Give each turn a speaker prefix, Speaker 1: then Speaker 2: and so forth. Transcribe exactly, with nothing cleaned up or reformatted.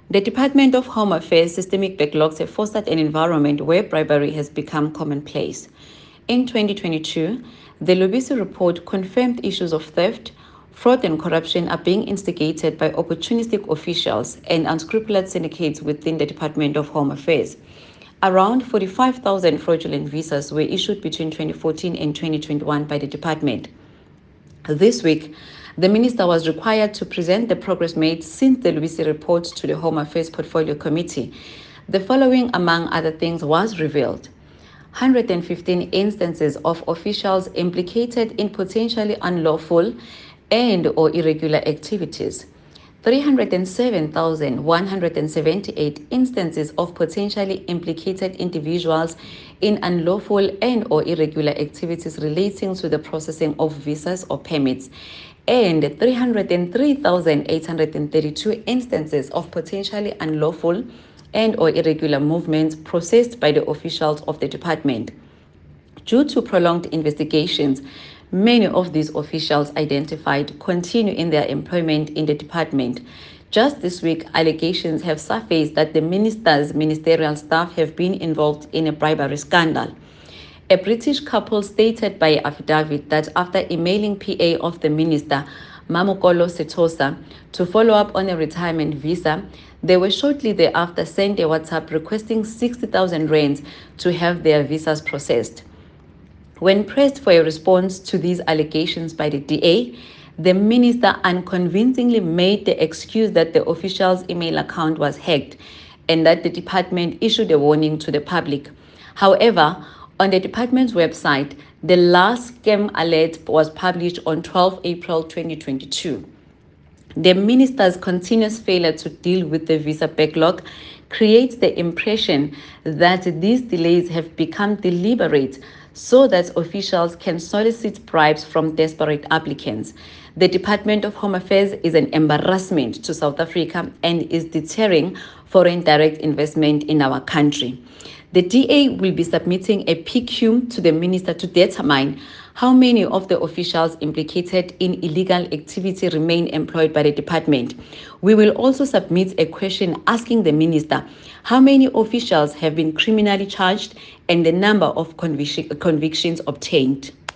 Speaker 1: The Department of Home Affairs' systemic backlogs have fostered an environment where bribery has become commonplace. In twenty twenty-two, the Lubisi report confirmed issues of theft, fraud and corruption are being instigated by opportunistic officials and unscrupulous syndicates within the Department of Home Affairs. Around forty-five thousand fraudulent visas were issued between twenty fourteen and twenty twenty-one by the department. This week, the minister was required to present the progress made since the Lubisi report to the Home Affairs Portfolio Committee. The following, among other things, was revealed. one hundred fifteen instances of officials implicated in potentially unlawful and or irregular activities, three hundred seven thousand one hundred seventy-eight instances of potentially implicated individuals in unlawful and or irregular activities relating to the processing of visas or permits, and three hundred three thousand eight hundred thirty-two instances of potentially unlawful and or irregular movements processed by the officials of the department. Due to prolonged investigations, many of these officials identified continue in their employment in the department. Just this week, allegations have surfaced that the minister's ministerial staff have been involved in a bribery scandal. A British couple stated by affidavit that after emailing P A of the minister, Mamukolo Setosa, to follow up on a retirement visa, they were shortly thereafter sent a WhatsApp requesting sixty thousand rands to have their visas processed. When pressed for a response to these allegations by the D A, the minister unconvincingly made the excuse that the official's email account was hacked and that the department issued a warning to the public. However, on the department's website, the last scam alert was published on twelfth April twenty twenty-two. The minister's continuous failure to deal with the visa backlog creates the impression that these delays have become deliberate so that officials can solicit bribes from desperate applicants. The Department of Home Affairs is an embarrassment to South Africa and is deterring foreign direct investment in our country. The D A will be submitting a P Q to the minister to determine how many of the officials implicated in illegal activity remain employed by the department. We will also submit a question asking the minister how many officials have been criminally charged and the number of convic- convictions obtained.